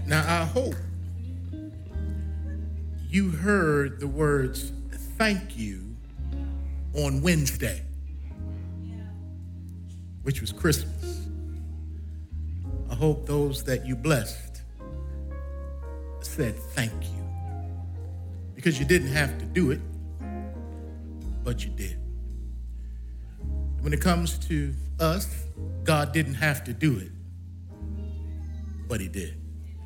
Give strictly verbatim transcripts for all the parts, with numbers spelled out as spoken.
Now, I hope you heard the words thank you on Wednesday, which was Christmas. I hope those that you blessed said thank you, because you didn't have to do it, but you did. When it comes to us, God didn't have to do it, but he did.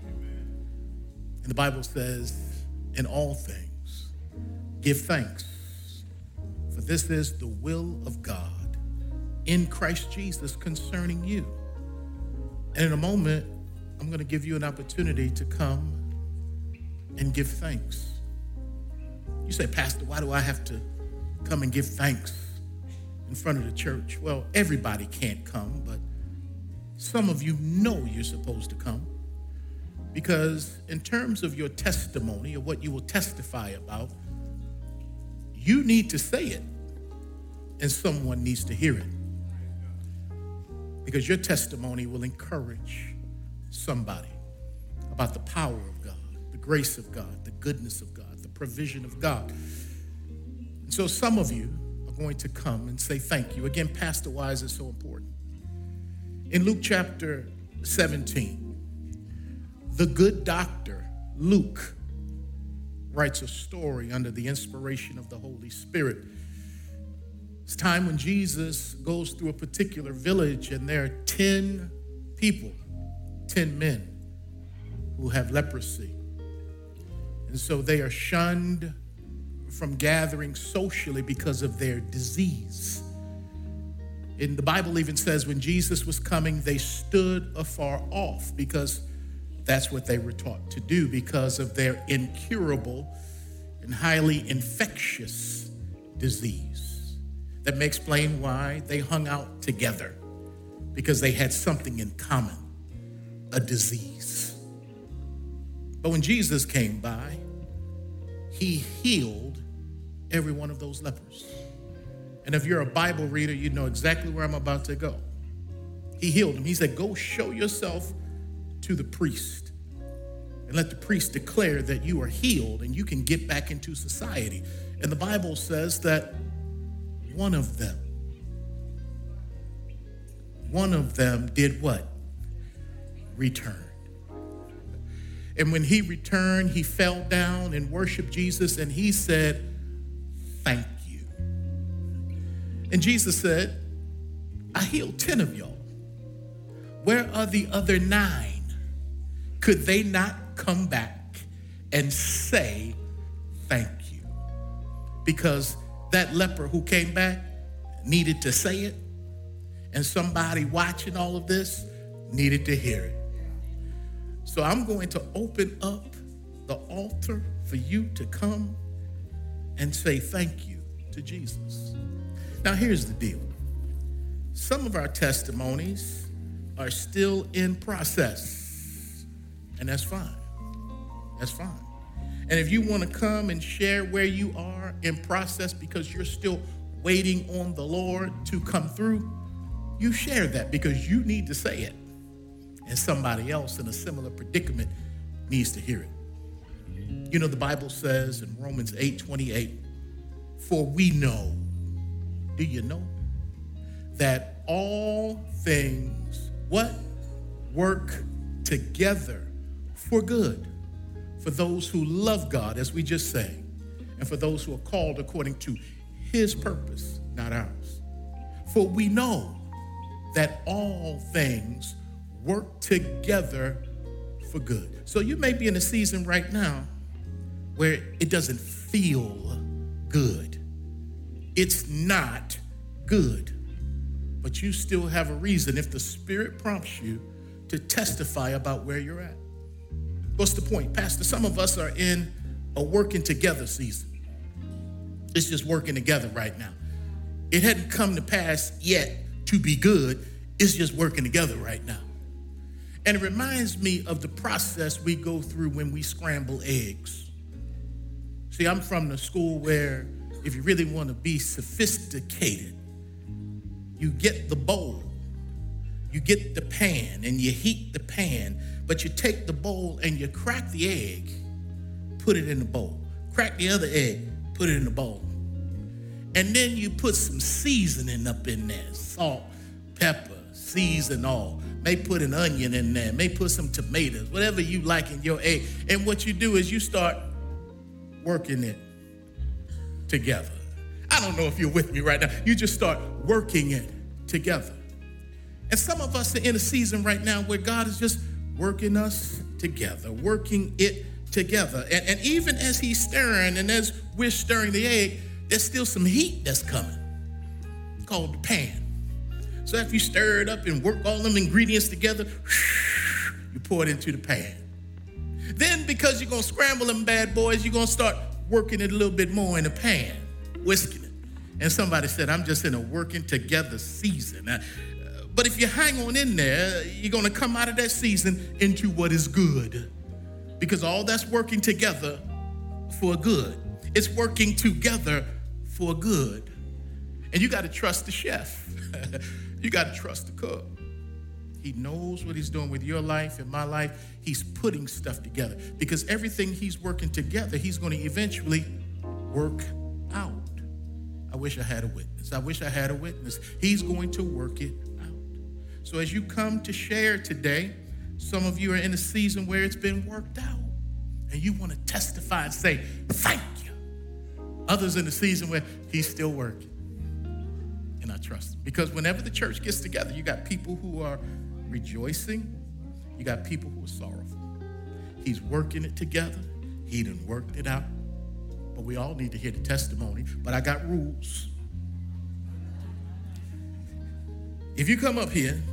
And the Bible says, in all things, give thanks, for this is the will of God in Christ Jesus concerning you. And in a moment, I'm going to give you an opportunity to come and give thanks. You say, Pastor, why do I have to come and give thanks in front of the church? Well, everybody can't come, but some of you know you're supposed to come, because in terms of your testimony or what you will testify about, you need to say it and someone needs to hear it, because your testimony will encourage somebody about the power of God, the grace of God, the goodness of God, the provision of God. And so some of you are going to come and say thank you. Again, Pastor, why is it so important? In Luke chapter seventeen, the good doctor, Luke, writes a story under the inspiration of the Holy Spirit. It's time when Jesus goes through a particular village, and there are ten people, ten men who have leprosy. And so they are shunned from gathering socially because of their disease. And the Bible even says when Jesus was coming, they stood afar off, because that's what they were taught to do because of their incurable and highly infectious disease. That may explain why they hung out together, because they had something in common, a disease. But when Jesus came by, he healed every one of those lepers. And if you're a Bible reader, you know exactly where I'm about to go. He healed them. He said, go show yourself to the priest and let the priest declare that you are healed and you can get back into society. And the Bible says that one of them, one of them did what? Returned. And when he returned, he fell down and worshiped Jesus, and he said, thank you. And Jesus said, I healed ten of y'all. Where are the other nine? Could they not come back and say thank you? Because that leper who came back needed to say it, and somebody watching all of this needed to hear it. So I'm going to open up the altar for you to come and say thank you to Jesus. Now, here's the deal. Some of our testimonies are still in process, and that's fine. That's fine. And if you want to come and share where you are in process because you're still waiting on the Lord to come through, you share that because you need to say it. And somebody else in a similar predicament needs to hear it. You know, the Bible says in Romans eight twenty-eight, for we know, do you know, that all things, what? Work together for good, for those who love God, as we just sang, and for those who are called according to his purpose, not ours. For we know that all things work together for good. So you may be in a season right now where it doesn't feel good. It's not good, but you still have a reason, if the Spirit prompts you, to testify about where you're at. What's the point, Pastor? Some of us are in a working together season. It's just working together right now. It hadn't come to pass yet to be good. It's just working together right now. And it reminds me of the process we go through when we scramble eggs. See, I'm from the school where if you really want to be sophisticated, you get the bowl, you get the pan, and you heat the pan, but you take the bowl and you crack the egg, put it in the bowl. Crack the other egg, put it in the bowl. And then you put some seasoning up in there, salt, pepper, season all. May put an onion in there, may put some tomatoes, whatever you like in your egg. And what you do is you start working it together. I don't know if you're with me right now. You just start working it together. And some of us are in a season right now where God is just working us together, working it together. And, and even as he's stirring and as we're stirring the egg, there's still some heat that's coming called the pan. So after you stir it up and work all them ingredients together, you pour it into the pan. Then because you're going to scramble them bad boys, you're going to start working it a little bit more in the pan, whisking it. And somebody said, I'm just in a working together season. Uh, but if you hang on in there, you're going to come out of that season into what is good. Because all that's working together for good. It's working together for good. And you got to trust the chef. You got to trust the cook. He knows what he's doing with your life and my life. He's putting stuff together. Because everything he's working together, he's going to eventually work out. I wish I had a witness. I wish I had a witness. He's going to work it out. So as you come to share today, some of you are in a season where it's been worked out. And you want to testify and say, thank you. Others in the season where he's still working. And I trust him. Because whenever the church gets together, you got people who are rejoicing. You got people who are sorrowful. He's working it together. He done worked it out. But we all need to hear the testimony. But I got rules. If you come up here,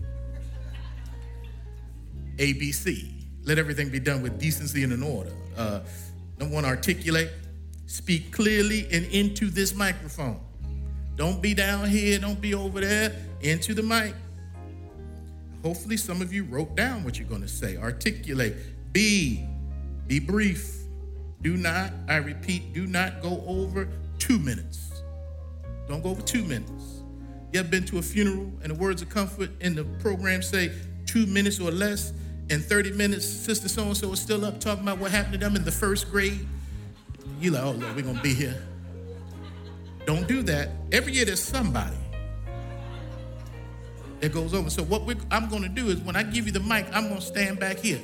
A B C, let everything be done with decency and in order. Uh, number one, articulate. Speak clearly and into this microphone. Don't be down here, don't be over there, into the mic. Hopefully some of you wrote down what you're going to say. Articulate. Be, be brief. Do not, I repeat, do not go over two minutes. Don't go over two minutes. You ever been to a funeral and the words of comfort in the program say two minutes or less? In thirty minutes, Sister so-and-so is still up talking about what happened to them in the first grade. You're like, oh, Lord, we're going to be here. Don't do that. Every year there's somebody that goes over. So what we're, I'm going to do is when I give you the mic, I'm going to stand back here.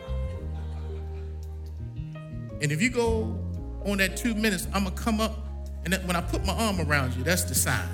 And if you go on that two minutes, I'm going to come up, and that, when I put my arm around you, that's the sign.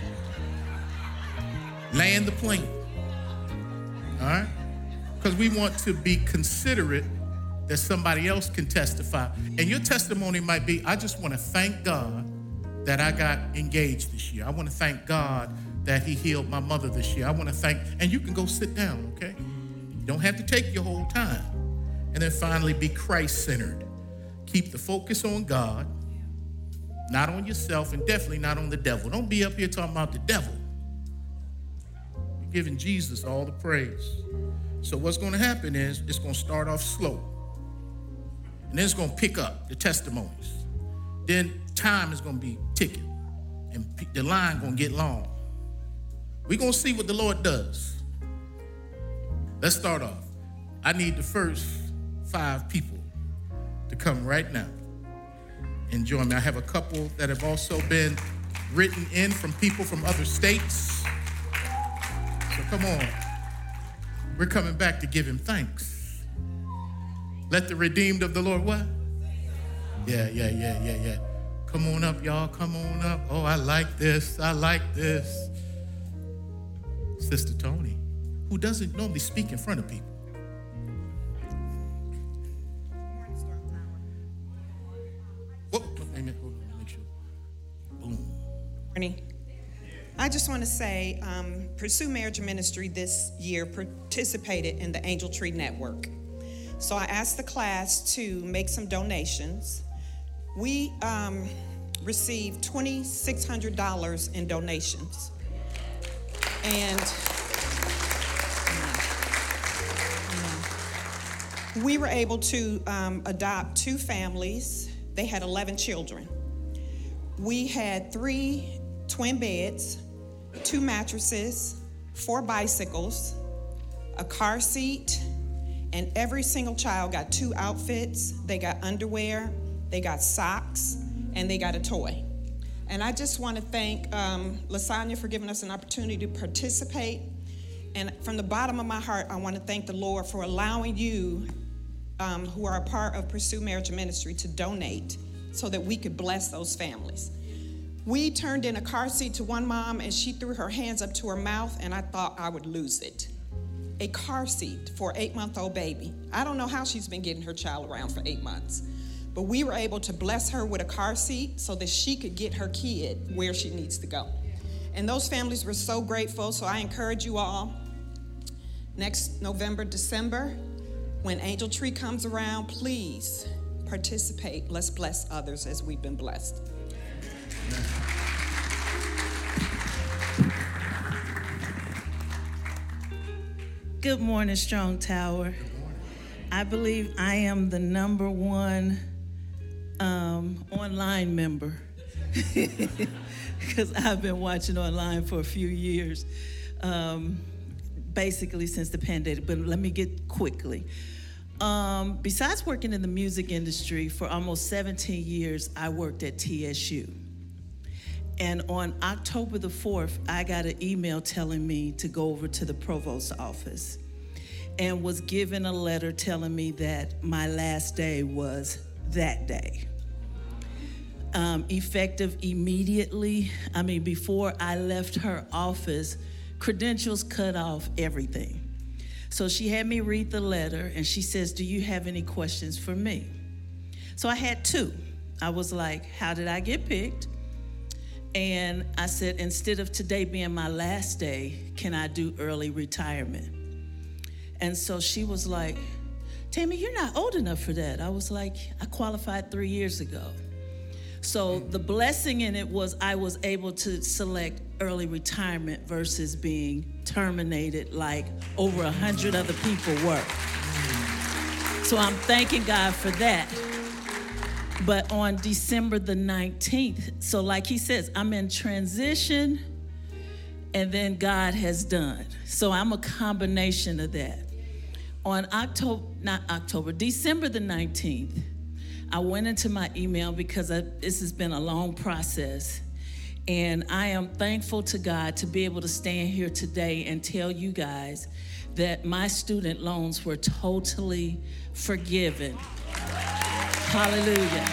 Land the plane. All right? Because we want to be considerate that somebody else can testify. And your testimony might be, I just want to thank God that I got engaged this year. I want to thank God that he healed my mother this year. I want to thank, and you can go sit down, okay? You don't have to take your whole time. And then finally, be Christ-centered. Keep the focus on God, not on yourself, and definitely not on the devil. Don't be up here talking about the devil. You're giving Jesus all the praise. So what's going to happen is it's going to start off slow. And then it's going to pick up the testimonies. Then time is going to be ticking. And the line going to get long. We're going to see what the Lord does. Let's start off. I need the first five people to come right now and join me. I have a couple that have also been written in from people from other states. So come on. We're coming back to give him thanks. Let the redeemed of the Lord what? Yeah, yeah, yeah, yeah, yeah. Come on up, y'all. Come on up. Oh, I like this. I like this. Sister Tony, who doesn't normally speak in front of people. Whoa, wait a minute. Hold on, make sure. Boom. Morning. I just want to say, um, Pursue Marriage Ministry this year participated in the Angel Tree Network. So I asked the class to make some donations. We um, received two thousand six hundred dollars in donations. And we were able to um, adopt two families. They had eleven children. We had three twin beds, two mattresses, four bicycles, a car seat, And every single child got two outfits. They got underwear, they got socks, and they got a toy. And I just want to thank um, Lasagna for giving us an opportunity to participate. And from the bottom of my heart, I want to thank the Lord for allowing you um, who are a part of Pursue Marriage Ministry to donate so that we could bless those families. We turned in a car seat to one mom, and she threw her hands up to her mouth, and I thought I would lose it. A car seat for an eight-month-old baby. I don't know how she's been getting her child around for eight months. But we were able to bless her with a car seat so that she could get her kid where she needs to go. And those families were so grateful, so I encourage you all, next November, December, when Angel Tree comes around, please participate. Let's bless others as we've been blessed. Good morning, Strong Tower. I believe I am the number one um, online member because I've been watching online for a few years, um, basically since the pandemic. But let me get quickly. Um, besides working in the music industry for almost seventeen years, I worked at T S U. And on October the fourth, I got an email telling me to go over to the provost's office and was given a letter telling me that my last day was that day. Um, effective immediately, I mean, before I left her office, credentials cut off everything. So she had me read the letter, and she says, "Do you have any questions for me?" So I had two. I was like, how did I get picked? And I said, instead of today being my last day, can I do early retirement? And so she was like, Tammy, you're not old enough for that. I was like, I qualified three years ago. So the blessing in it was I was able to select early retirement versus being terminated like over a hundred other people were. So I'm thanking God for that. But on December the nineteenth, so like he says, I'm in transition and then God has done. So I'm a combination of that. On October, not October, December the nineteenth, I went into my email because I, this has been a long process. And I am thankful to God to be able to stand here today and tell you guys that my student loans were totally forgiven. Hallelujah.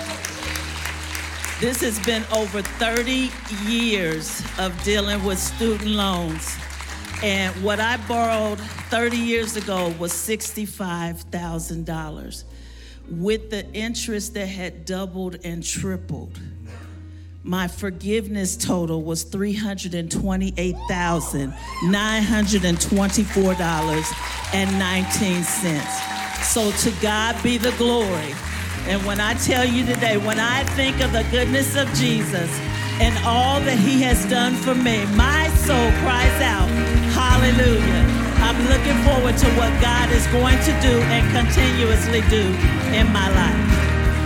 This has been over thirty years of dealing with student loans. And what I borrowed thirty years ago was sixty-five thousand dollars with the interest that had doubled and tripled. My forgiveness total was three hundred twenty-eight thousand nine hundred twenty-four dollars and nineteen cents. So to God be the glory. And when I tell you today, when I think of the goodness of Jesus and all that he has done for me, my soul cries out, hallelujah. I'm looking forward to what God is going to do and continuously do in my life.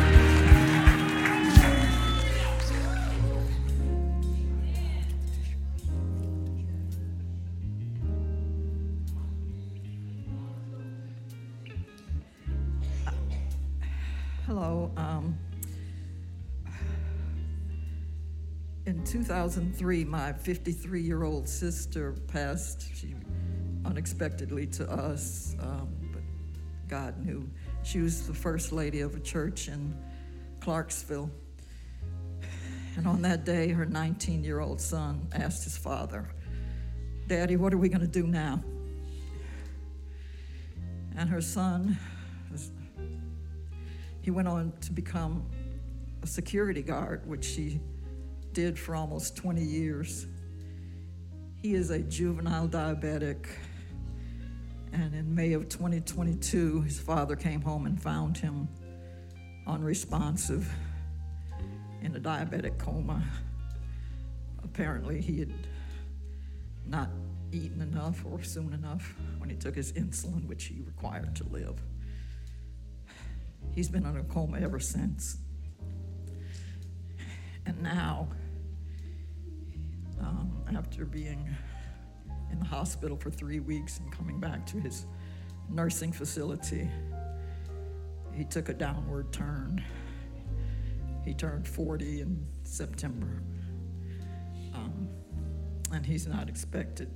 Hello. Um, in two thousand three, my fifty-three-year-old sister passed. She unexpectedly to us, um, but God knew. She was the first lady of a church in Clarksville. And on that day, her nineteen-year-old son asked his father, "Daddy, what are we going to do now?" And her son, was, he went on to become a security guard, which he did for almost twenty years. He is a juvenile diabetic, and in May of twenty twenty-two, his father came home and found him unresponsive in a diabetic coma. Apparently, he had not eaten enough or soon enough when he took his insulin, which he required to live. He's been in a coma ever since. And now, um, after being in the hospital for three weeks and coming back to his nursing facility. He took a downward turn. He turned forty in September. Um, and he's not expected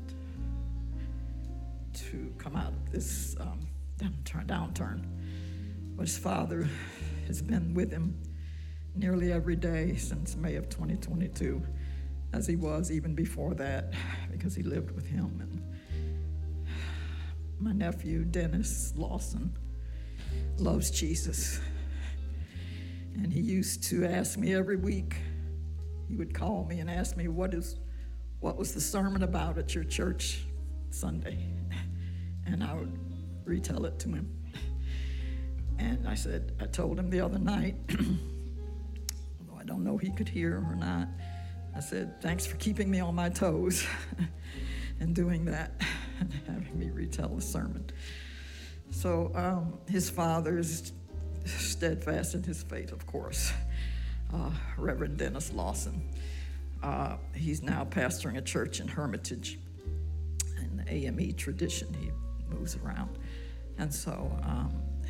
to come out of this um, downturn, downturn. But his father has been with him nearly every day since May of twenty twenty-two, as he was even before that, because he lived with him. And my nephew, Dennis Lawson, loves Jesus. And he used to ask me every week, he would call me and ask me, what is, what was the sermon about at your church Sunday? And I would retell it to him. And I said, I told him the other night, although I don't know if he could hear or not, I said, thanks for keeping me on my toes and doing that and having me retell the sermon. So um, his father is steadfast in his faith, of course, uh, Reverend Dennis Lawson. Uh, he's now pastoring a church in Hermitage in the A M E tradition. He moves around. And so um,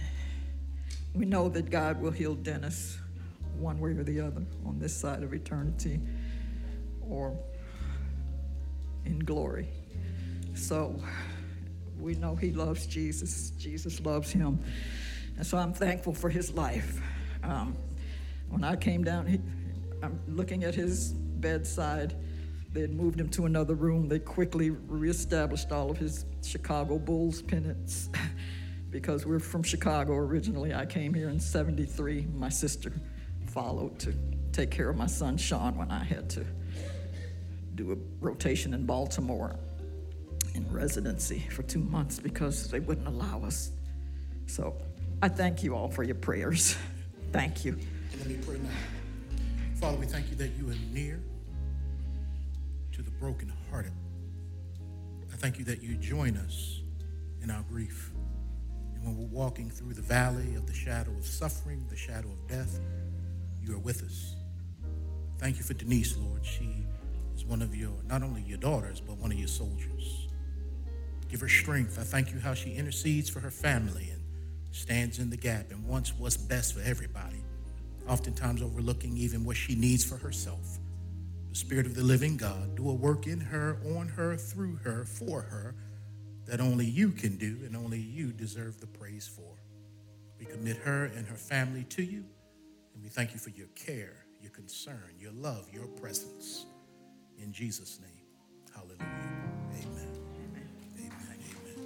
we know that God will heal Dennis one way or the other on this side of eternity or in glory. So we know he loves Jesus. Jesus loves him. And so I'm thankful for his life. Um, when I came down, he, I'm looking at his bedside. They had moved him to another room. They quickly reestablished all of his Chicago Bulls pennants because we're from Chicago originally. I came here in seventy-three. My sister followed to take care of my son, Sean, when I had to do a rotation in Baltimore in residency for two months because they wouldn't allow us. So I thank you all for your prayers. Thank you. And let me pray now. Father, we thank you that you are near to the brokenhearted. I thank you that you join us in our grief. And when we're walking through the valley of the shadow of suffering, the shadow of death, you are with us. Thank you for Denise, Lord. She is one of your, not only your daughters, but one of your soldiers. Give her strength. I thank you how she intercedes for her family and stands in the gap and wants what's best for everybody, oftentimes overlooking even what she needs for herself. The Spirit of the living God, do a work in her, on her, through her, for her, that only you can do and only you deserve the praise for. We commit her and her family to you, and we thank you for your care, your concern, your love, your presence. In Jesus' name, hallelujah. Amen. Amen. Amen. Amen.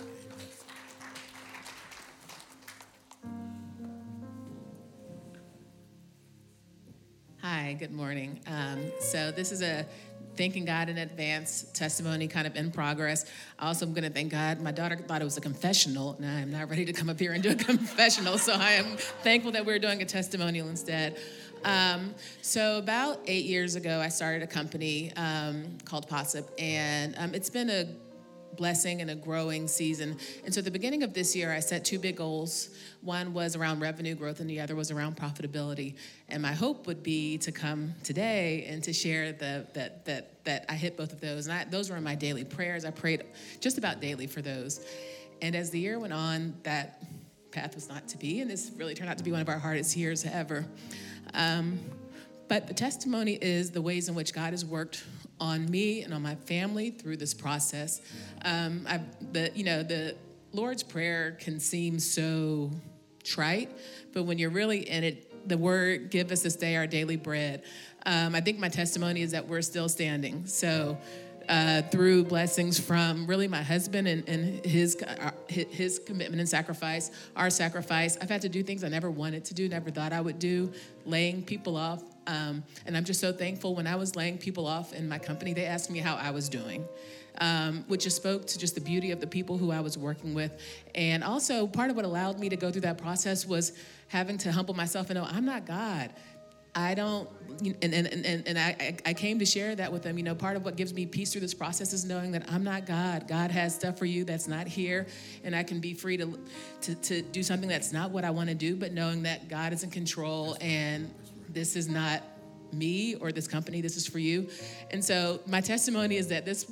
Hi, good morning. Um, so this is a thanking God in advance testimony kind of in progress. I also am going to thank God. My daughter thought it was a confessional, and I am not ready to come up here and do a confessional, so I am thankful that we're doing a testimonial instead. Um, so about eight years ago, I started a company um, called Potsip, and um, it's been a blessing and a growing season. And so at the beginning of this year, I set two big goals. One was around revenue growth, and the other was around profitability. And my hope would be to come today and to share the, that that that I hit both of those. And I, those were my daily prayers. I prayed just about daily for those. And as the year went on, that path was not to be, and this really turned out to be one of our hardest years ever. Um, but the testimony is the ways in which God has worked on me and on my family through this process. Um, I, the, you know, the Lord's Prayer can seem so trite, but when you're really in it, the word, give us this day our daily bread. Um, I think my testimony is that we're still standing. So uh, through blessings from really my husband and, and his, uh, his commitment and sacrifice, our sacrifice, I've had to do things I never wanted to do, never thought I would do, laying people off. Um, and I'm just so thankful. When I was laying people off in my company, they asked me how I was doing, um, which just spoke to just the beauty of the people who I was working with. And also part of what allowed me to go through that process was having to humble myself and know I'm not God. I don't, and and and, and I, I came to share that with them. You know, part of what gives me peace through this process is knowing that I'm not God. God has stuff for you that's not here, and I can be free to to, to do something that's not what I want to do, but knowing that God is in control, and this is not me or this company, this is for you. And so my testimony is that this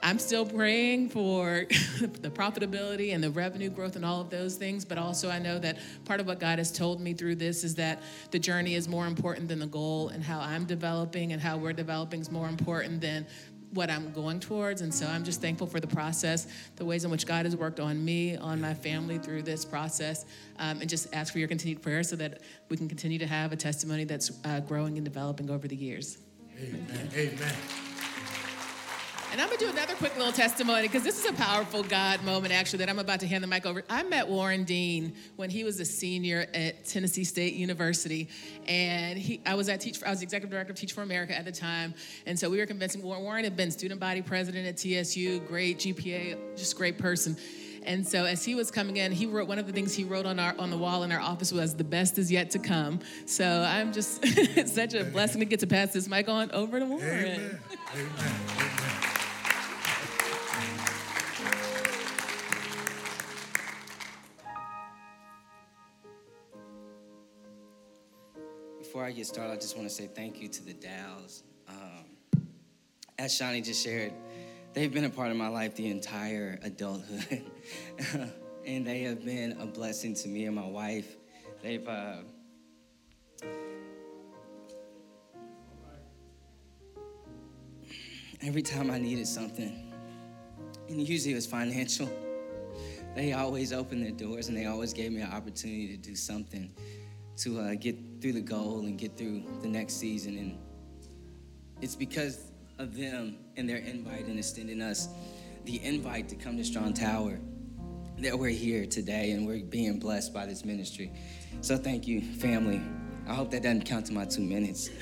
I'm still praying for the profitability and the revenue growth and all of those things, but also I know that part of what God has told me through this is that the journey is more important than the goal, and how I'm developing and how we're developing is more important than what I'm going towards. And so I'm just thankful for the process, the ways in which God has worked on me, on my family through this process, um, and just ask for your continued prayer so that we can continue to have a testimony that's uh, growing and developing over the years. Amen. Amen. And I'm going to do another quick little testimony, because this is a powerful God moment, actually, that I'm about to hand the mic over. I met Warren Dean when he was a senior at Tennessee State University. And he, I was at Teach for, I was the executive director of Teach for America at the time. And so we were convincing Warren. Warren had been student body president at T S U, great G P A, just great person. And so as he was coming in, he wrote, one of the things he wrote on our on the wall in our office was, "The best is yet to come." So I'm just, it's such a blessing to get to pass this mic on over to Warren. Amen. Amen. Amen. Before I get started, I just want to say thank you to the Dows. Um, as Shani just shared, they've been a part of my life the entire adulthood. And they have been a blessing to me and my wife. They've, uh, every time I needed something, and usually it was financial, they always opened their doors and they always gave me an opportunity to do something to uh, get through the goal and get through the next season. And it's because of them and their invite and extending us the invite to come to Strong Tower that we're here today and we're being blessed by this ministry. So thank you, family. I hope that doesn't count to my two minutes.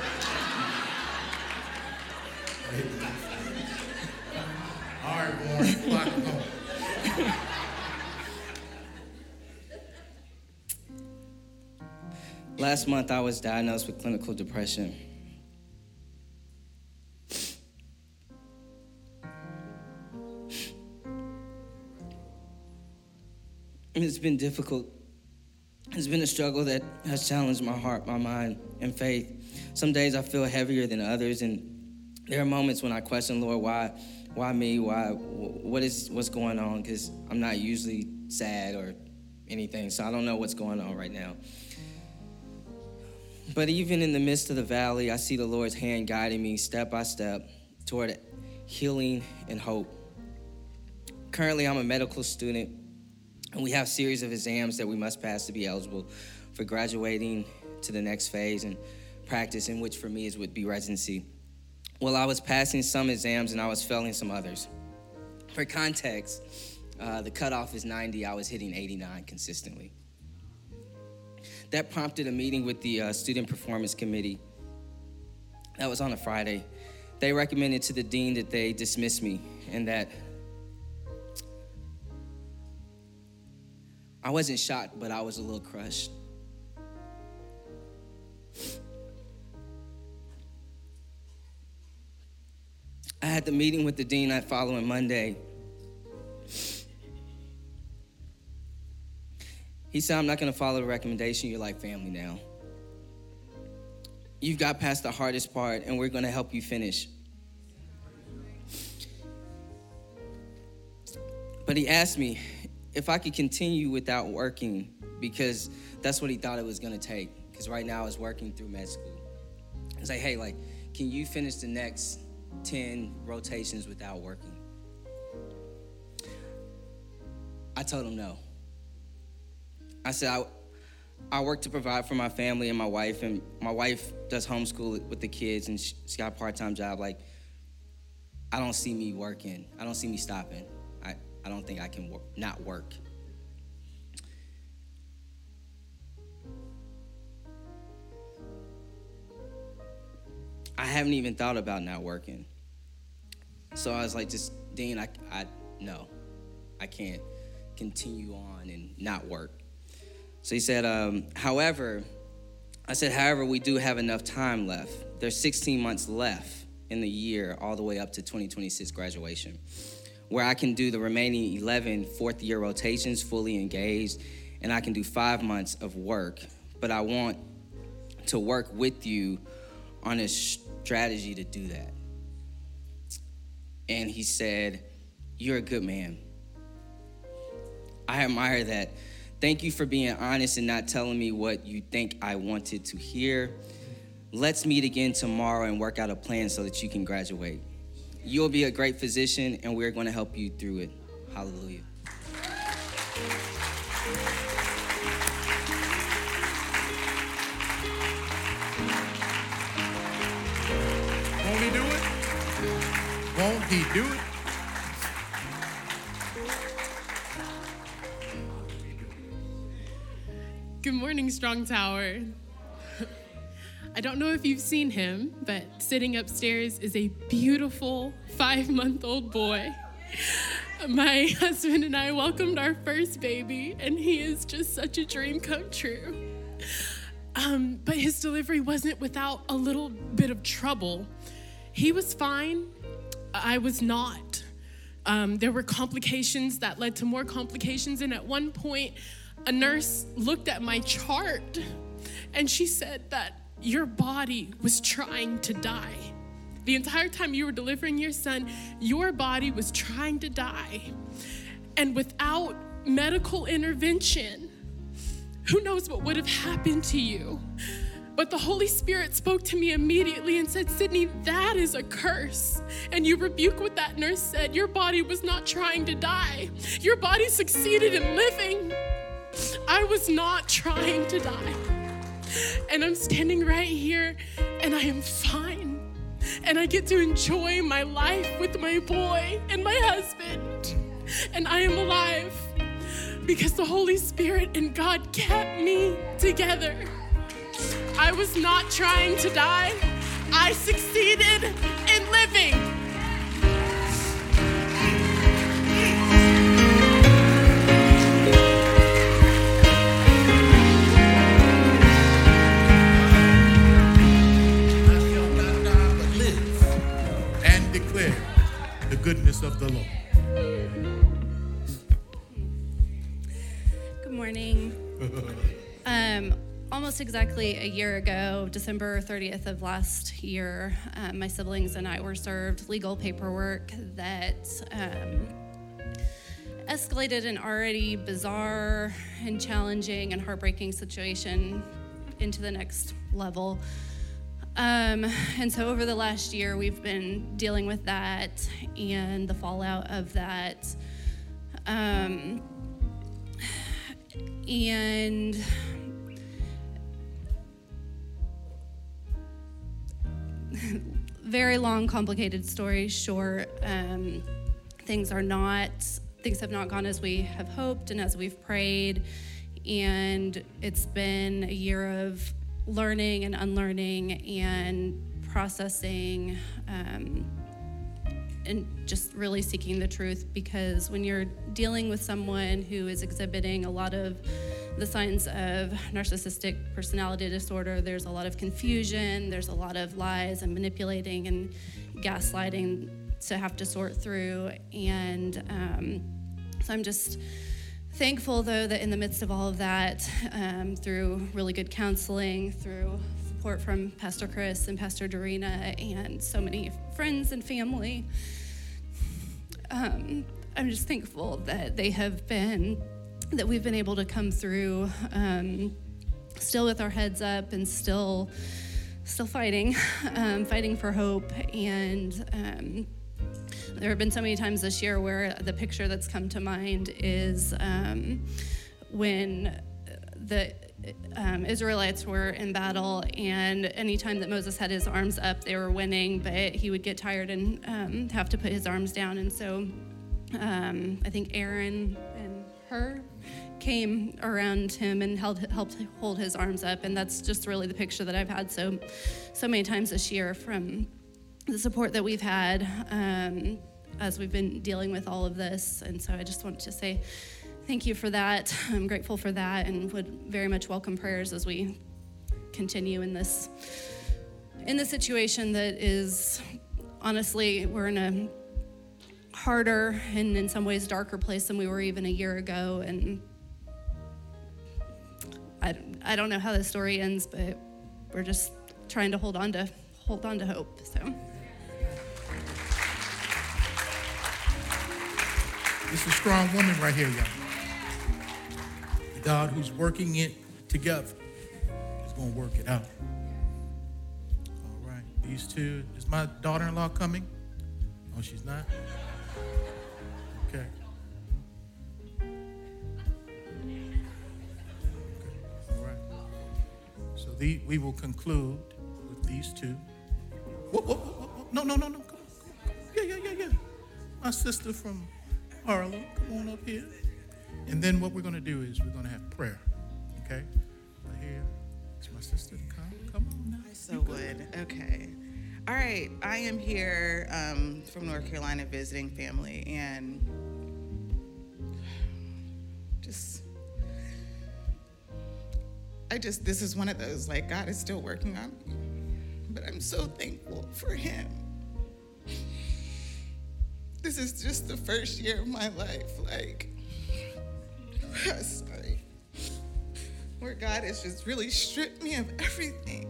All right, Warren, clock home. Last month, I was diagnosed with clinical depression. And it's been difficult. It's been a struggle that has challenged my heart, my mind, and faith. Some days I feel heavier than others, and there are moments when I question, Lord, why, why me? Why, what is, what's going on? Because I'm not usually sad or anything, so I don't know what's going on right now. But even in the midst of the valley, I see the Lord's hand guiding me step by step toward healing and hope. Currently, I'm a medical student, and we have a series of exams that we must pass to be eligible for graduating to the next phase and practice, in which for me is would be residency. Well, I was passing some exams and I was failing some others. For context, uh, the cutoff is ninety. I was hitting eighty-nine consistently. That prompted a meeting with the uh, Student Performance Committee. That was on a Friday. They recommended to the dean that they dismiss me, and that I wasn't shocked, but I was a little crushed. I had the meeting with the dean that following Monday. He said, "I'm not gonna follow the recommendation. You're like family now. You've got past the hardest part, and we're gonna help you finish." But he asked me if I could continue without working, because that's what he thought it was gonna take. Because right now I was working through med school. He's like, "Hey, like, can you finish the next ten rotations without working?" I told him no. I said, I, I work to provide for my family and my wife, and my wife does homeschool with the kids, and she, she's got a part-time job. Like, I don't see me working. I don't see me stopping. I, I don't think I can work, not work. I haven't even thought about not working. So I was like, just, Dean, I, I, no, I can't continue on and not work. So he said, um, however, I said, however, we do have enough time left. There's sixteen months left in the year, all the way up to twenty twenty-six graduation, where I can do the remaining eleven fourth year rotations fully engaged, and I can do five months of work. But I want to work with you on a strategy to do that. and he said, "You're a good man." I admire that. Thank you for being honest and not telling me what you think I wanted to hear. Let's meet again tomorrow and work out a plan so that you can graduate. You'll be a great physician, and we're going to help you through it. Hallelujah. Won't he do it? Won't he do it? Good morning, Strong Tower. I don't know if you've seen him, but sitting upstairs is a beautiful five-month-old boy. My husband and I welcomed our first baby, and he is just such a dream come true. Um, but his delivery wasn't without a little bit of trouble. He was fine. I was not. Um, there were complications that led to more complications, and at one point, a nurse looked at my chart, and she said that your body was trying to die. The entire time you were delivering your son, your body was trying to die. And without medical intervention, who knows what would have happened to you? But the Holy Spirit spoke to me immediately and said, "Sydney, that is a curse." And you rebuke what that nurse said. Your body was not trying to die. Your body succeeded in living. I was not trying to die. And I'm standing right here, and I am fine. And I get to enjoy my life with my boy and my husband. And I am alive because the Holy Spirit and God kept me together. I was not trying to die. I succeeded in living. The goodness of the Lord. Good morning. um, almost exactly a year ago, December thirtieth of last year, um, my siblings and I were served legal paperwork that um, escalated an already bizarre and challenging and heartbreaking situation into the next level. Um, and so over the last year, we've been dealing with that and the fallout of that. Um, and very long, complicated story short, um, things are not, things have not gone as we have hoped and as we've prayed. And it's been a year of learning and unlearning and processing um, and just really seeking the truth, because when you're dealing with someone who is exhibiting a lot of the signs of narcissistic personality disorder, there's a lot of confusion, there's a lot of lies and manipulating and gaslighting to have to sort through. And um, so I'm just thankful, though, that in the midst of all of that, um, through really good counseling, through support from Pastor Chris and Pastor Dorina and so many friends and family, um, I'm just thankful that they have been, that we've been able to come through, um, still with our heads up and still, still fighting, um, fighting for hope. And um, there have been so many times this year where the picture that's come to mind is um, when the um, Israelites were in battle, and anytime that Moses had his arms up, they were winning, but he would get tired and um, have to put his arms down. And so um, I think Aaron and Hur came around him and held, helped hold his arms up, and that's just really the picture that I've had so, so many times this year from the support that we've had um, as we've been dealing with all of this. And so I just want to say thank you for that. I'm grateful for that and would very much welcome prayers as we continue in this in this situation that is, honestly, we're in a harder and in some ways darker place than we were even a year ago. And I, I don't know how the story ends, but we're just trying to hold on to hold on to hope. So This is a strong woman right here, y'all. The God who's working it together is going to work it out. All right, these two. Is my daughter-in-law coming? Oh, she's not? Okay. Okay. All right. So the, we will conclude with these two. Whoa, whoa, whoa, whoa. No, no, no, no. Come on, come on. Yeah, yeah, yeah, yeah. My sister from Harlem, come on up here. And then what we're going to do is we're going to have prayer. Okay? Right here. It's my sister. Come, come on now. I so would. Okay. All right. I am here um, from North Carolina visiting family, and just, I just, this is one of those, like, God is still working on me, but I'm so thankful for him. This is just the first year of my life, like, sorry, where God has just really stripped me of everything.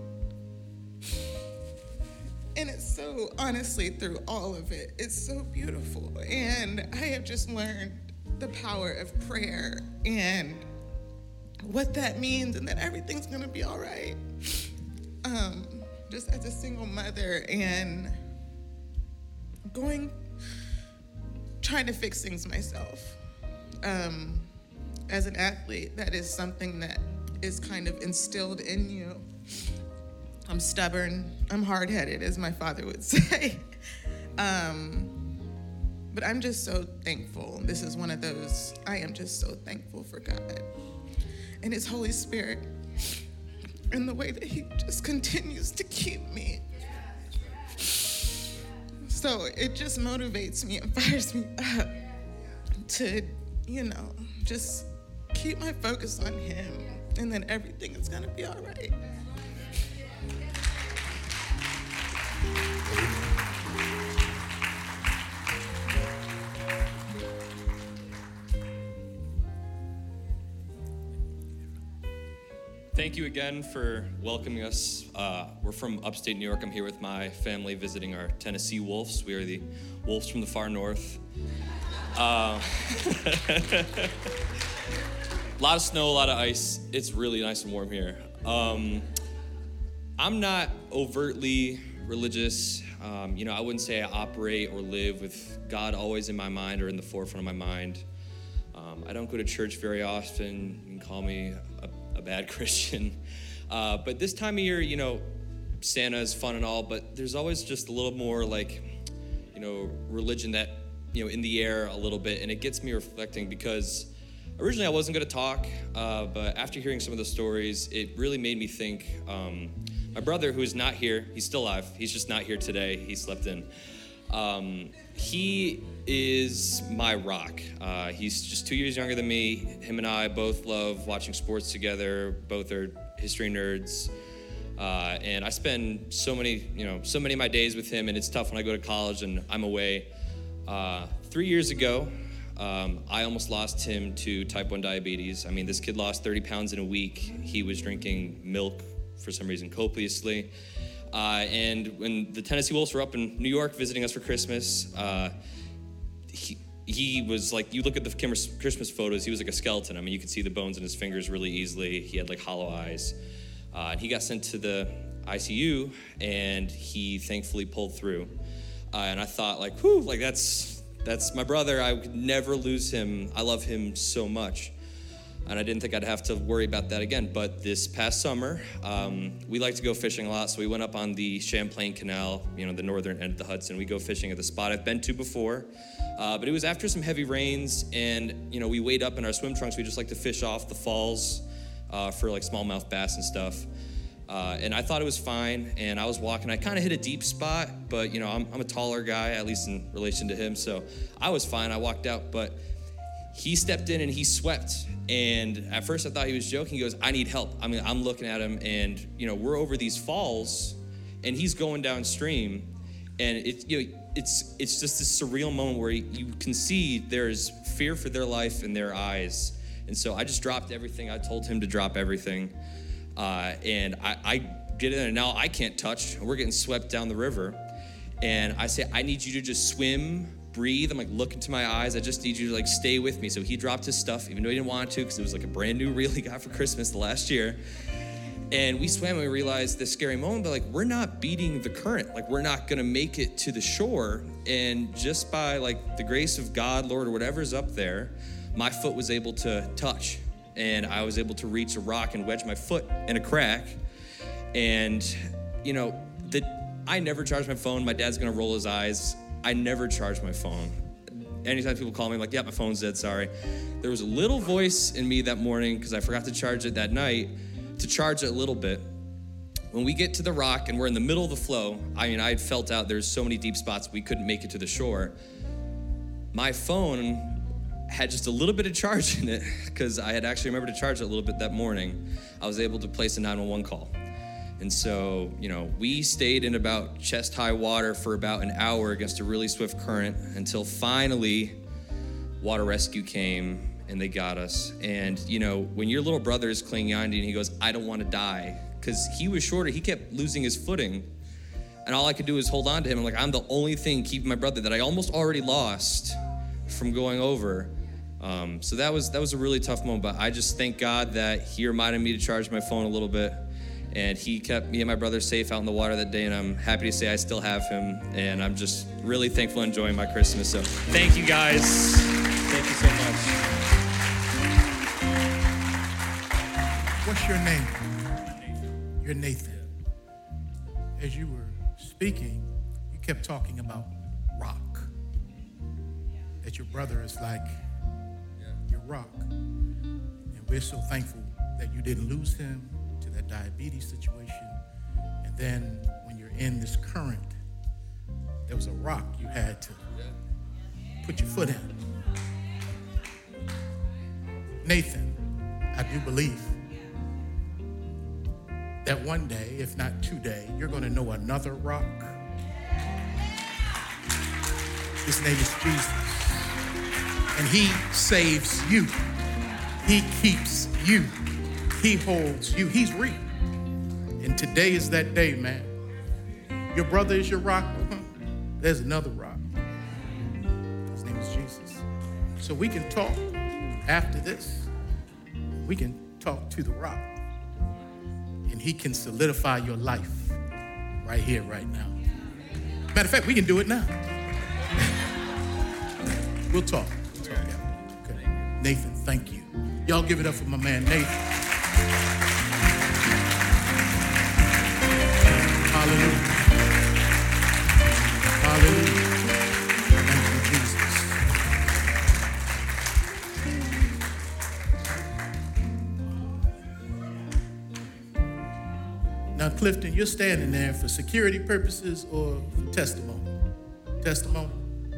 And it's so, honestly, through all of it, it's so beautiful. And I have just learned the power of prayer and what that means, and that everything's gonna be all right. Um, just as a single mother and going, trying to fix things myself. Um, as an athlete, that is something that is kind of instilled in you. I'm stubborn, I'm hard-headed, as my father would say. um, but I'm just so thankful. This is one of those, I am just so thankful for God and his Holy Spirit and the way that he just continues to keep me. So it just motivates me and fires me up to, you know, just keep my focus on him, and then everything is gonna be all right. Thank you again for welcoming us. Uh, we're from upstate New York. I'm here with my family visiting our Tennessee Wolves. We are the Wolves from the far north. Uh, a lot of snow, a lot of ice. It's really nice and warm here. Um, I'm not overtly religious. Um, you know, I wouldn't say I operate or live with God always in my mind or in the forefront of my mind. Um, I don't go to church very often. You can call me a a bad Christian. Uh, but this time of year, you know, Santa is fun and all, but there's always just a little more like, you know, religion that, you know, in the air a little bit. And it gets me reflecting because originally I wasn't going to talk, uh, but after hearing some of the stories, it really made me think. Um, my brother, who is not here, he's still alive. He's just not here today. He slept in. Um, he is my rock. Uh, he's just two years younger than me. Him and I both love watching sports together. Both are history nerds. Uh, and I spend so many, you know, so many of my days with him, and it's tough when I go to college and I'm away. Uh, three years ago, um, I almost lost him to type one diabetes. I mean, this kid lost thirty pounds in a week. He was drinking milk for some reason copiously. Uh, and when the Tennessee Wolves were up in New York visiting us for Christmas, uh, he, he was like, you look at the Christmas photos, he was like a skeleton. I mean, you could see the bones in his fingers really easily. He had like hollow eyes. Uh, and he got sent to the I C U, and he thankfully pulled through. Uh, and I thought like, whew, like that's, that's my brother. I could never lose him. I love him so much. And I didn't think I'd have to worry about that again. But this past summer, um, we like to go fishing a lot. So we went up on the Champlain Canal, you know, the northern end of the Hudson. We go fishing at the spot I've been to before. Uh, but it was after some heavy rains, and, you know, we weighed up in our swim trunks. We just like to fish off the falls uh, for like smallmouth bass and stuff. Uh, and I thought it was fine. And I was walking. I kind of hit a deep spot, but, you know, I'm, I'm a taller guy, at least in relation to him. So I was fine. I walked out, but he stepped in and he swept. And at first I thought he was joking. He goes, I need help. I mean, I'm looking at him, and, you know, we're over these falls and he's going downstream. And it, you know, it's it's just this surreal moment where you can see there's fear for their life in their eyes. And so I just dropped everything. I told him to drop everything. Uh, and I, I get in, and now I can't touch. We're getting swept down the river. And I say, I need you to just swim breathe. I'm like, look into my eyes. I just need you to like stay with me. So he dropped his stuff, even though he didn't want to, because it was like a brand new reel he got for Christmas the last year. And we swam and we realized this scary moment, but like, we're not beating the current. Like, we're not gonna make it to the shore. And just by like the grace of God, Lord, or whatever's up there, my foot was able to touch. And I was able to reach a rock and wedge my foot in a crack. And, you know, the, I never charge my phone. My dad's gonna roll his eyes. I never charge my phone. Anytime people call me, I'm like, yeah, my phone's dead, sorry. There was a little voice in me that morning, because I forgot to charge it that night, to charge it a little bit. When we get to the rock and we're in the middle of the flow, I mean, I had felt out there's so many deep spots we couldn't make it to the shore. My phone had just a little bit of charge in it, because I had actually remembered to charge it a little bit that morning. I was able to place a nine one one call. And so, you know, we stayed in about chest-high water for about an hour against a really swift current until finally water rescue came and they got us. And, you know, when your little brother is clinging on to you and he goes, I don't want to die, because he was shorter, he kept losing his footing. And all I could do is hold on to him. I'm like, I'm the only thing keeping my brother that I almost already lost from going over. Um, so that was that was a really tough moment, but I just thank God that he reminded me to charge my phone a little bit. And he kept me and my brother safe out in the water that day, and I'm happy to say I still have him, and I'm just really thankful and enjoying my Christmas. So thank you guys. Thank you so much. What's your name? You're Nathan. As you were speaking, you kept talking about rock. That your brother is like your rock. And we're so thankful that you didn't lose him to that diabetes situation. And then when you're in this current, there was a rock you had to put your foot in. Nathan, I do believe that one day, if not today, you're going to know another rock. His name is Jesus. And he saves you. He keeps you. He holds you. He's real. And today is that day, man. Your brother is your rock. There's another rock. His name is Jesus. So we can talk after this. We can talk to the rock. And he can solidify your life right here, right now. Matter of fact, we can do it now. We'll talk. We'll talk after. Okay. Nathan, thank you. Y'all give it up for my man, Nathan. Hallelujah. Hallelujah. Thank you, Jesus. Now, Clifton, you're standing there for security purposes or for testimony? Testimony?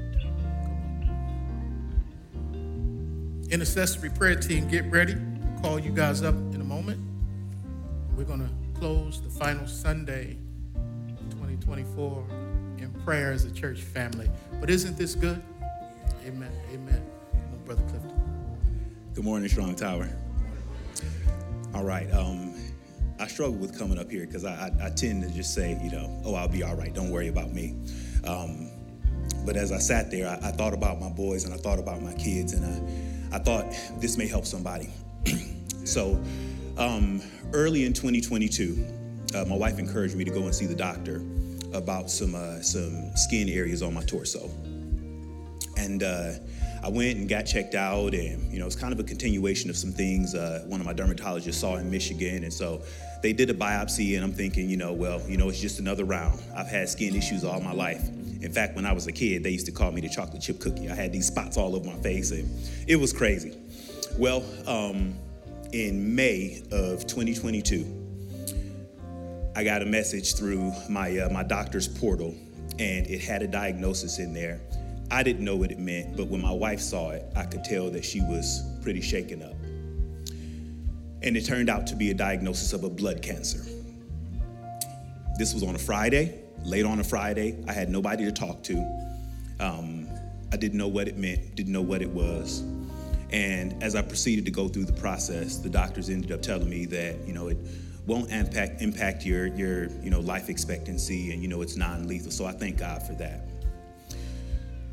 Intercessory prayer team, get ready. I'll call you guys up in a moment. We're going to close the final Sunday twenty twenty-four in prayer as a church family. But isn't this good? Amen. Amen. Come on, Brother Clifton. Good morning, Strong Tower. All right. Um, I struggle with coming up here because I, I, I tend to just say, you know, oh, I'll be all right. Don't worry about me. Um, but as I sat there, I, I thought about my boys and I thought about my kids, and I, I thought this may help somebody. So um, early in twenty twenty-two, uh, my wife encouraged me to go and see the doctor about some uh, some skin areas on my torso. And uh, I went and got checked out, and you know, it's kind of a continuation of some things uh, one of my dermatologists saw in Michigan. And so they did a biopsy, and I'm thinking, you know, well, you know, it's just another round. I've had skin issues all my life. In fact, when I was a kid, they used to call me the chocolate chip cookie. I had these spots all over my face, and it was crazy. Well, um, in May of twenty twenty-two, I got a message through my uh, my doctor's portal, and it had a diagnosis in there. I didn't know what it meant, but when my wife saw it, I could tell that she was pretty shaken up. And it turned out to be a diagnosis of a blood cancer. This was on a Friday, late on a Friday. I had nobody to talk to. Um, I didn't know what it meant, didn't know what it was. And as I proceeded to go through the process, the doctors ended up telling me that, you know, it won't impact impact your your you know life expectancy, and you know it's non-lethal. So I thank God for that.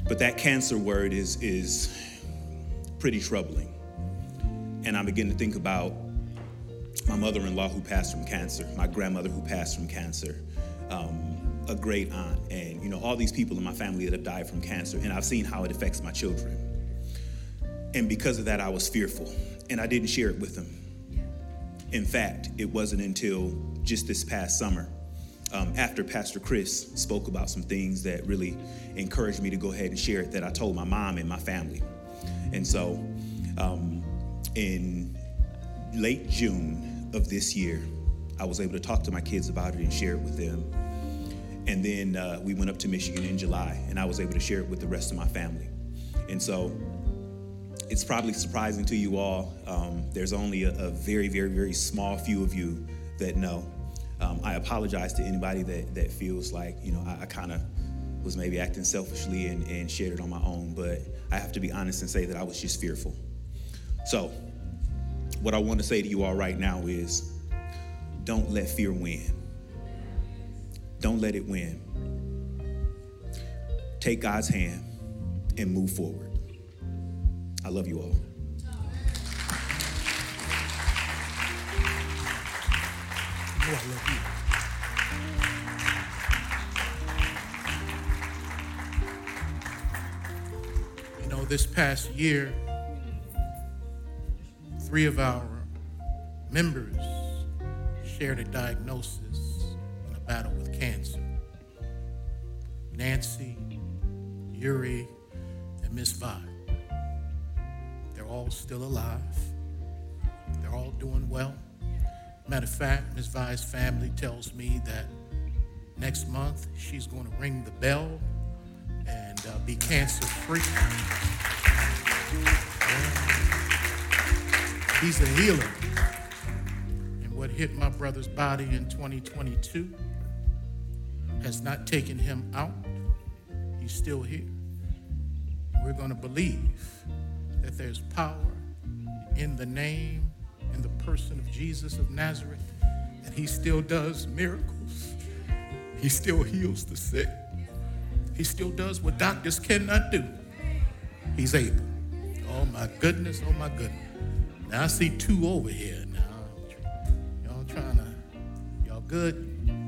But that cancer word is, is pretty troubling. And I begin to think about my mother-in-law who passed from cancer, my grandmother who passed from cancer, um, a great aunt, and you know, all these people in my family that have died from cancer, and I've seen how it affects my children. And because of that, I was fearful, and I didn't share it with them. In fact, it wasn't until just this past summer, um, after Pastor Chris spoke about some things that really encouraged me to go ahead and share it, that I told my mom and my family. And so um, in late June of this year, I was able to talk to my kids about it and share it with them. And then uh, we went up to Michigan in July, and I was able to share it with the rest of my family. And so it's probably surprising to you all. Um, there's only a, a very, very, very small few of you that know. Um, I apologize to anybody that, that feels like, you know, I, I kind of was maybe acting selfishly and, and shared it on my own, but I have to be honest and say that I was just fearful. So what I want to say to you all right now is, don't let fear win. Don't let it win. Take God's hand and move forward. I love you all. Oh, I love you. You know, this past year, three of our members shared a diagnosis in a battle with cancer. Nancy, Yuri, and Miss Vi. They're all still alive. They're all doing well. Matter of fact, Miss Vi's family tells me that next month she's going to ring the bell and uh, be cancer-free. Yeah. He's a healer. And what hit my brother's body in twenty twenty-two has not taken him out. He's still here. We're going to believe that there's power in the name in the person of Jesus of Nazareth, and he still does miracles. He still heals the sick. He still does what doctors cannot do. He's able. Oh my goodness, oh my goodness. Now I see two over here now. Y'all trying to, y'all good?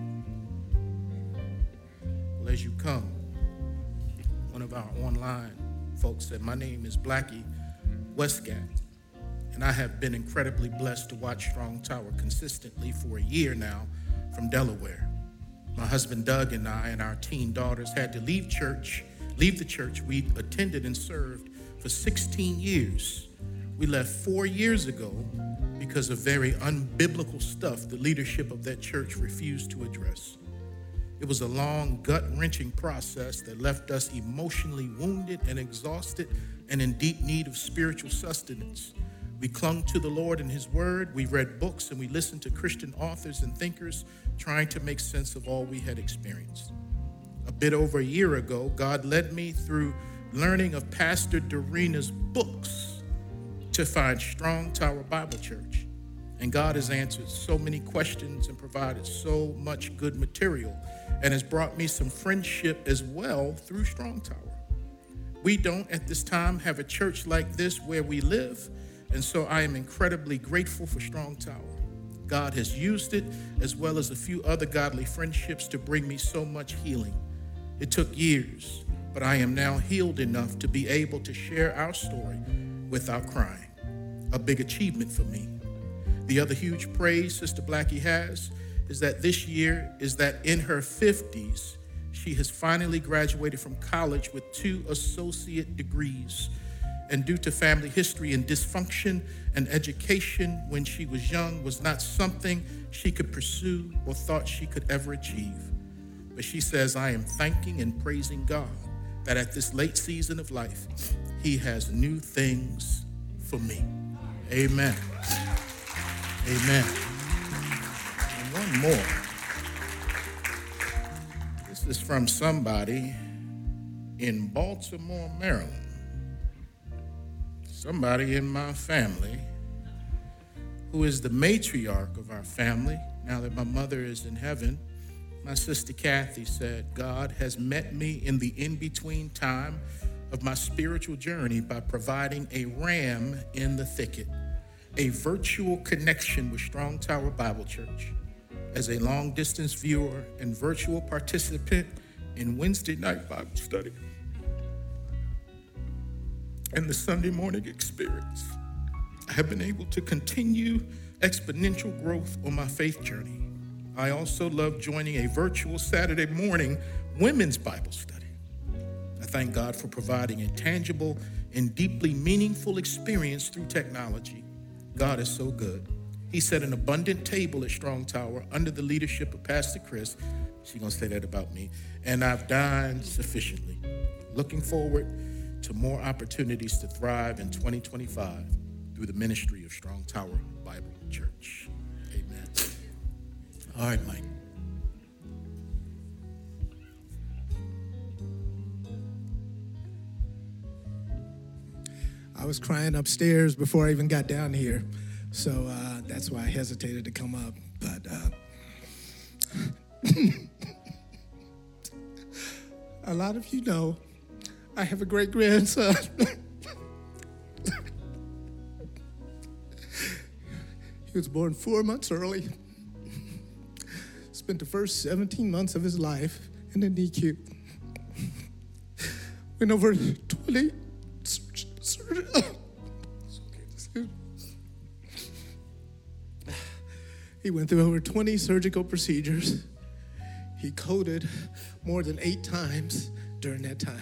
Well, as you come, one of our online folks said, my name is Blackie Westgate. And I have been incredibly blessed to watch Strong Tower consistently for a year now from Delaware. My husband Doug and I and our teen daughters had to leave church, leave the church we attended and served for sixteen years. We left four years ago because of very unbiblical stuff the leadership of that church refused to address. It was a long, gut-wrenching process that left us emotionally wounded and exhausted and in deep need of spiritual sustenance. We clung to the Lord and his word. We read books and we listened to Christian authors and thinkers trying to make sense of all we had experienced. A bit over a year ago, God led me through learning of Pastor Dorina's books to find Strong Tower Bible Church. And God has answered so many questions and provided so much good material and has brought me some friendship as well through Strong Tower. We don't at this time have a church like this where we live, and so I am incredibly grateful for Strong Tower. God has used it, as well as a few other godly friendships, to bring me so much healing. It took years, but I am now healed enough to be able to share our story without crying. A big achievement for me. The other huge praise Sister Blackie has is that this year is that in her fifties, she has finally graduated from college with two associate degrees. And due to family history and dysfunction, and education when she was young was not something she could pursue or thought she could ever achieve. But she says, I am thanking and praising God that at this late season of life, he has new things for me. Amen. Amen. And one more. This is from somebody in Baltimore, Maryland. Somebody in my family who is the matriarch of our family. Now that my mother is in heaven, my sister Kathy said, God has met me in the in-between time of my spiritual journey by providing a ram in the thicket, a virtual connection with Strong Tower Bible Church, as a long-distance viewer and virtual participant in Wednesday night Bible study and the Sunday morning experience. I have been able to continue exponential growth on my faith journey. I also love joining a virtual Saturday morning women's Bible study. I thank God for providing a tangible and deeply meaningful experience through technology. God is so good. He set an abundant table at Strong Tower under the leadership of Pastor Chris. She's going to say that about me. And I've dined sufficiently. Looking forward to more opportunities to thrive in twenty twenty-five through the ministry of Strong Tower Bible Church. Amen. All right, Mike. I was crying upstairs before I even got down here, so uh, that's why I hesitated to come up. But uh, a lot of you know I have a great grandson. He was born four months early. Spent the first seventeen months of his life in the N I C U. Went over twenty surgery. He went through over twenty surgical procedures. He coded more than eight times during that time.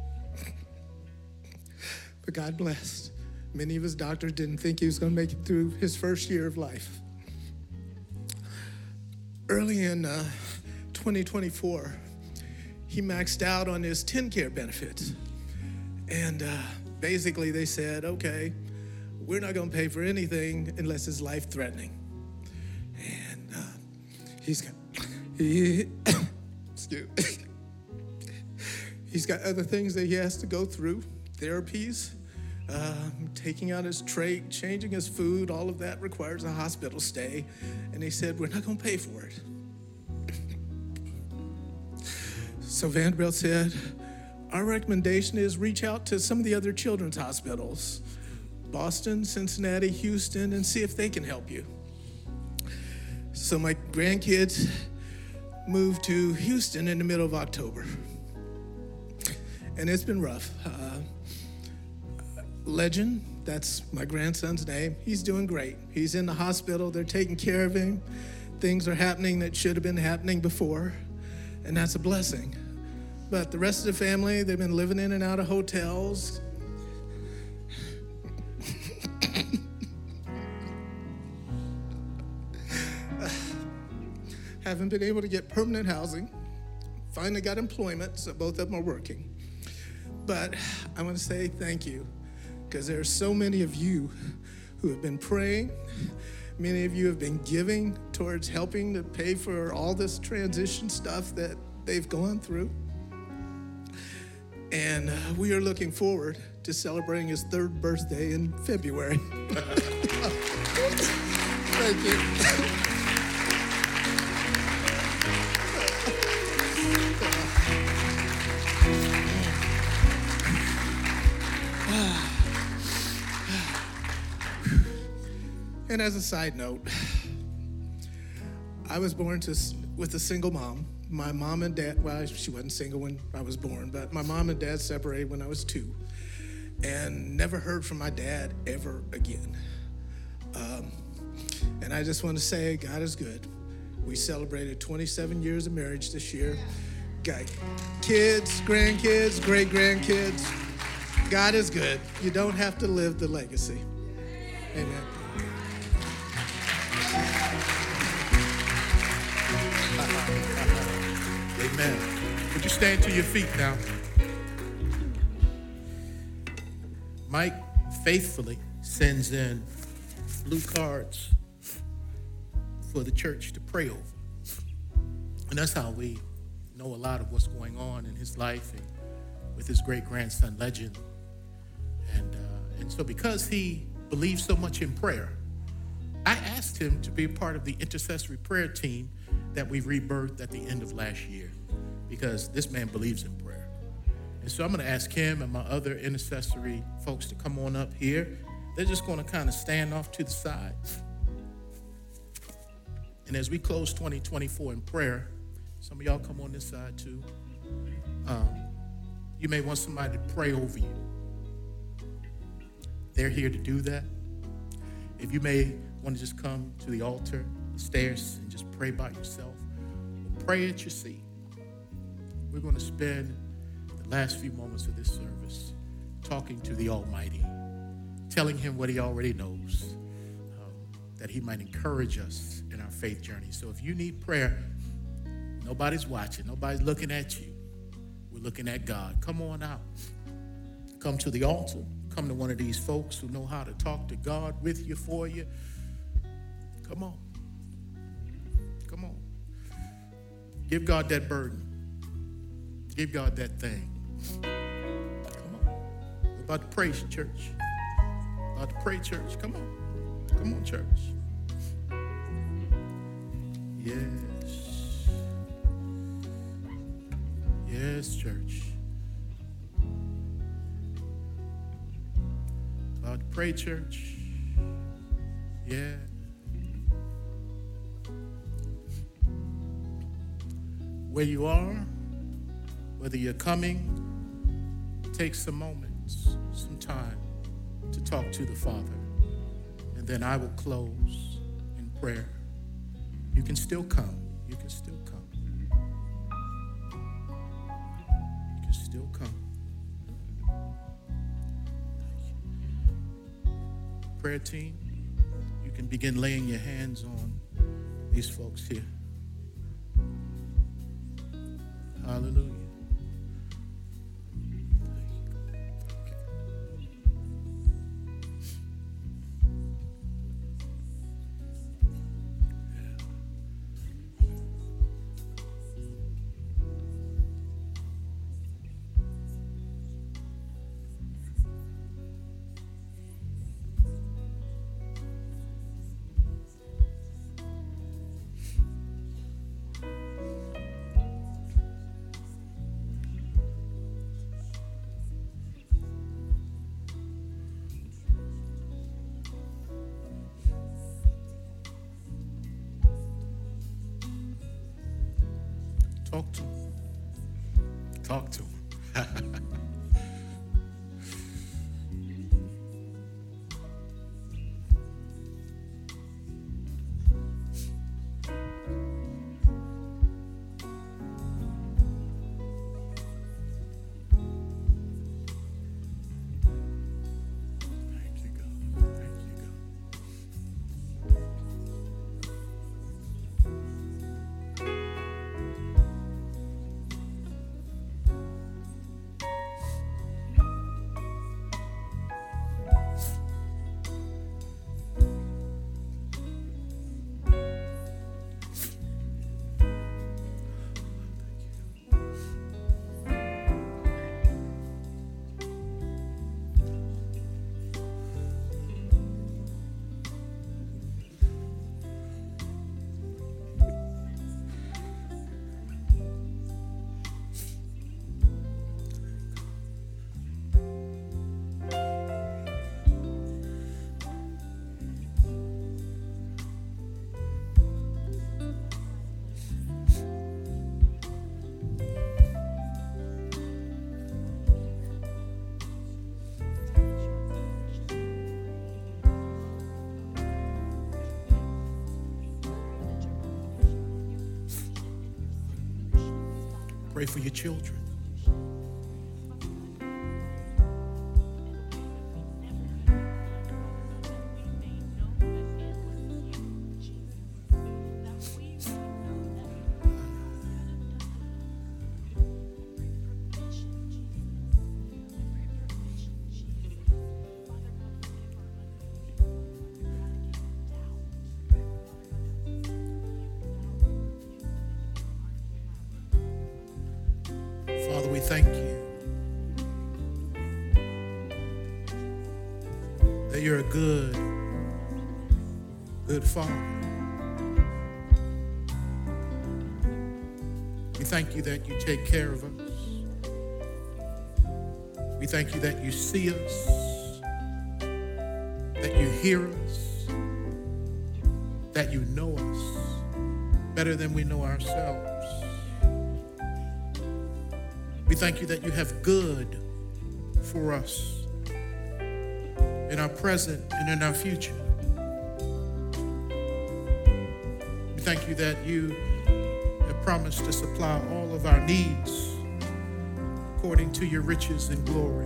But God blessed. Many of his doctors didn't think he was going to make it through his first year of life. Early in uh, twenty twenty-four, he maxed out on his TennCare benefits. And uh, basically they said, okay, we're not going to pay for anything unless it's life-threatening. And uh, he's got, he, excuse me. He's got other things that he has to go through, therapies, um, taking out his trach, changing his food, all of that requires a hospital stay. And they said, we're not going to pay for it. So Vanderbilt said, our recommendation is reach out to some of the other children's hospitals, Boston, Cincinnati, Houston, and see if they can help you. So my grandkids moved to Houston in the middle of October. And it's been rough. Uh, Legend, that's my grandson's name, he's doing great. He's in the hospital, they're taking care of him. Things are happening that should have been happening before, and that's a blessing. But the rest of the family, they've been living in and out of hotels. Haven't been able to get permanent housing. Finally got employment, so both of them are working. But I want to say thank you, because there are so many of you who have been praying. Many of you have been giving towards helping to pay for all this transition stuff that they've gone through. And uh, we are looking forward to celebrating his third birthday in February. Thank you. And as a side note, I was born to with a single mom. My mom and dad, well, she wasn't single when I was born, but my mom and dad separated when I was two, and never heard from my dad ever again. Um, and I just want to say, God is good. We celebrated twenty-seven years of marriage this year. Got kids, grandkids, great-grandkids. God is good. You don't have to live the legacy. Amen. Amen. Would you stand to your feet now? Mike faithfully sends in blue cards for the church to pray over. And that's how we know a lot of what's going on in his life and with his great-grandson, Legend. And, uh, and so because he believes so much in prayer, I asked him to be a part of the intercessory prayer team that we rebirthed at the end of last year, because this man believes in prayer. And And so I'm going to ask him and my other intercessory folks to come on up here. They're just going to kind of stand off to the side. And as we close twenty twenty-four in prayer, some of y'all come on this side too. Um, you may want somebody to pray over you. They're here to do that. If you may want to just come to the altar, the stairs, and just pray by yourself, or pray at your seat. We're going to spend the last few moments of this service talking to the Almighty, telling him what he already knows, um, that he might encourage us in our faith journey. So if you need prayer, nobody's watching, nobody's looking at you. We're looking at God. Come on out. Come to the altar. Come to one of these folks who know how to talk to God with you, for you. Come on. Come on. Give God that burden. Give God that thing. Come on. We're about to pray, church. About to pray, church. Come on. Come on, church. Yes. Yes, church. About to pray, church. Yeah. Where you are, whether you're coming, take some moments, some time to talk to the Father. And then I will close in prayer. You can still come. You can still come. You can still come. Prayer team, you can begin laying your hands on these folks here. Hallelujah. Talk to him. Talk to him. Pray for your children. Father, we thank you that you're a good, good Father. We thank you that you take care of us. We thank you that you see us, that you hear us, that you know us better than we know ourselves. We thank you that you have good for us in our present and in our future. We thank you that you have promised to supply all of our needs according to your riches and glory.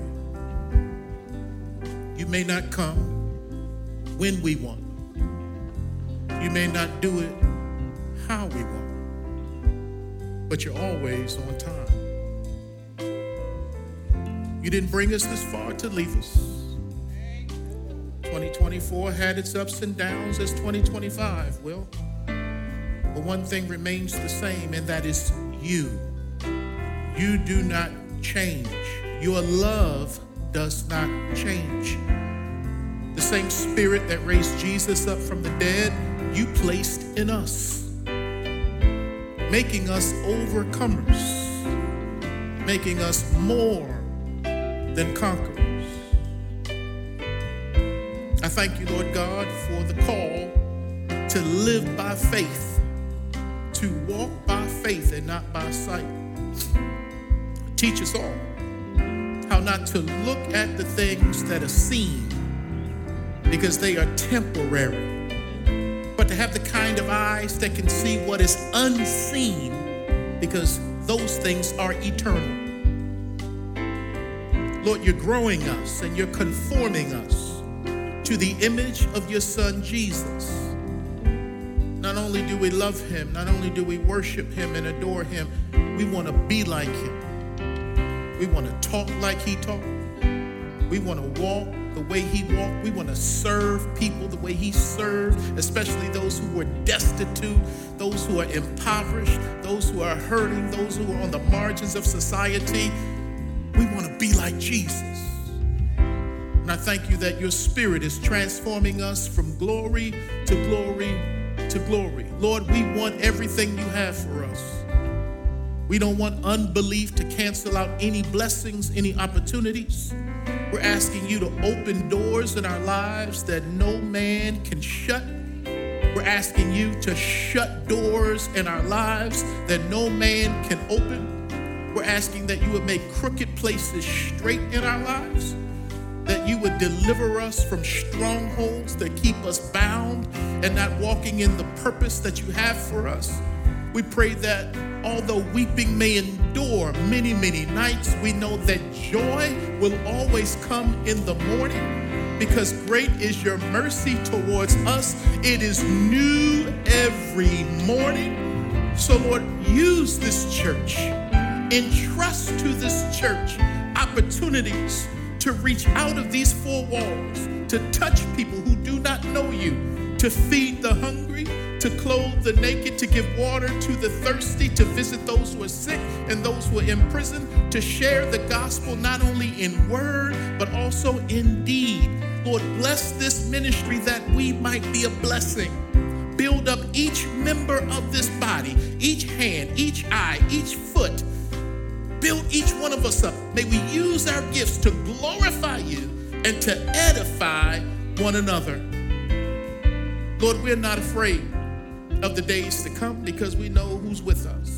You may not come when we want. You may not do it how we want, but you're always on time. You didn't bring us this far to leave us. twenty twenty-four had its ups and downs as twenty twenty-five will. But one thing remains the same, and that is you. You do not change. Your love does not change. The same spirit that raised Jesus up from the dead, you placed in us, making us overcomers, making us more than conquerors. I thank you, Lord God, for the call to live by faith, to walk by faith and not by sight. Teach us all how not to look at the things that are seen because they are temporary, but to have the kind of eyes that can see what is unseen because those things are eternal. Lord, you're growing us and you're conforming us to the image of your Son, Jesus. Not only do we love him, not only do we worship him and adore him, we want to be like him. We want to talk like he talked. We want to walk the way he walked. We want to serve people the way he served, especially those who were destitute, those who are impoverished, those who are hurting, those who are on the margins of society. We want to be like Jesus. And I thank you that your spirit is transforming us from glory to glory to glory. Lord, we want everything you have for us. We don't want unbelief to cancel out any blessings, any opportunities. We're asking you to open doors in our lives that no man can shut. We're asking you to shut doors in our lives that no man can open. We're asking that you would make crooked places straight in our lives, that you would deliver us from strongholds that keep us bound and not walking in the purpose that you have for us. We pray that although weeping may endure many, many nights, we know that joy will always come in the morning because great is your mercy towards us. It is new every morning. So Lord, use this church. Entrust to this church opportunities to reach out of these four walls, to touch people who do not know you, to feed the hungry, to clothe the naked, to give water to the thirsty, to visit those who are sick and those who are in prison, to share the gospel not only in word, but also in deed. Lord, bless this ministry that we might be a blessing. Build up each member of this body, each hand, each eye, each foot. Build each one of us up. May we use our gifts to glorify you and to edify one another. Lord, we're not afraid of the days to come because we know who's with us.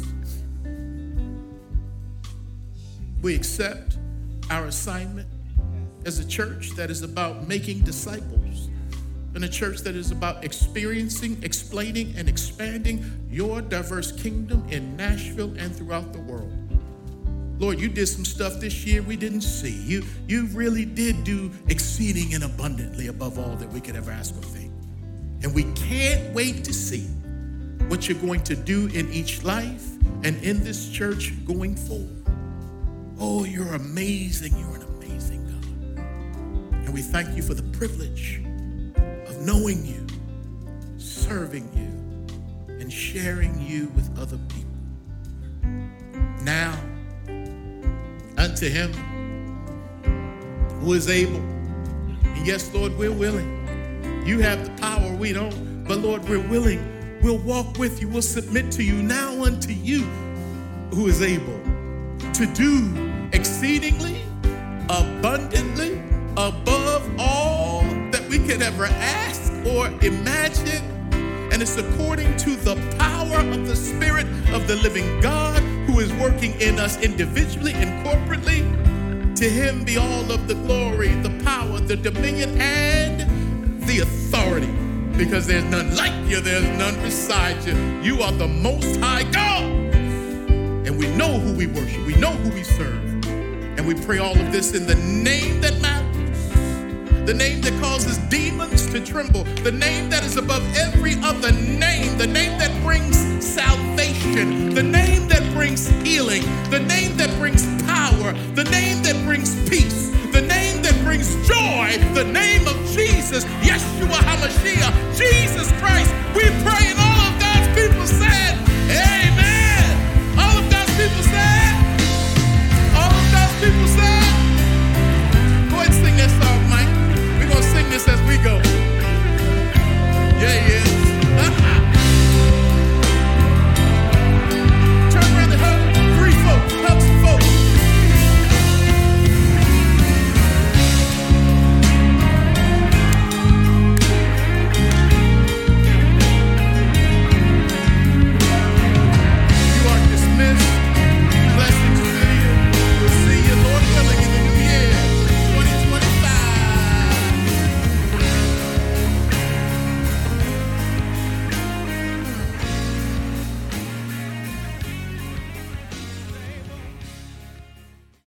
We accept our assignment as a church that is about making disciples and a church that is about experiencing, explaining, and expanding your diverse kingdom in Nashville and throughout the world. Lord, you did some stuff this year we didn't see. You, you really did do exceeding and abundantly above all that we could ever ask or think. And we can't wait to see what you're going to do in each life and in this church going forward. Oh, you're amazing. You're an amazing God. And we thank you for the privilege of knowing you, serving you, and sharing you with other people. Now, unto him who is able. And yes, Lord, we're willing. You have the power, we don't. But Lord, we're willing. We'll walk with you. We'll submit to you. Now unto you who is able to do exceedingly abundantly above all that we could ever ask or imagine. And it's according to the power of the Spirit of the living God who is working in us individually and corporately. To him be all of the glory, the power, the dominion, and the authority. Because there's none like you, there's none beside you. You are the Most High God. And we know who we worship, we know who we serve. And we pray all of this in the name that matters, the name that causes demons to tremble, the name that is above every other name.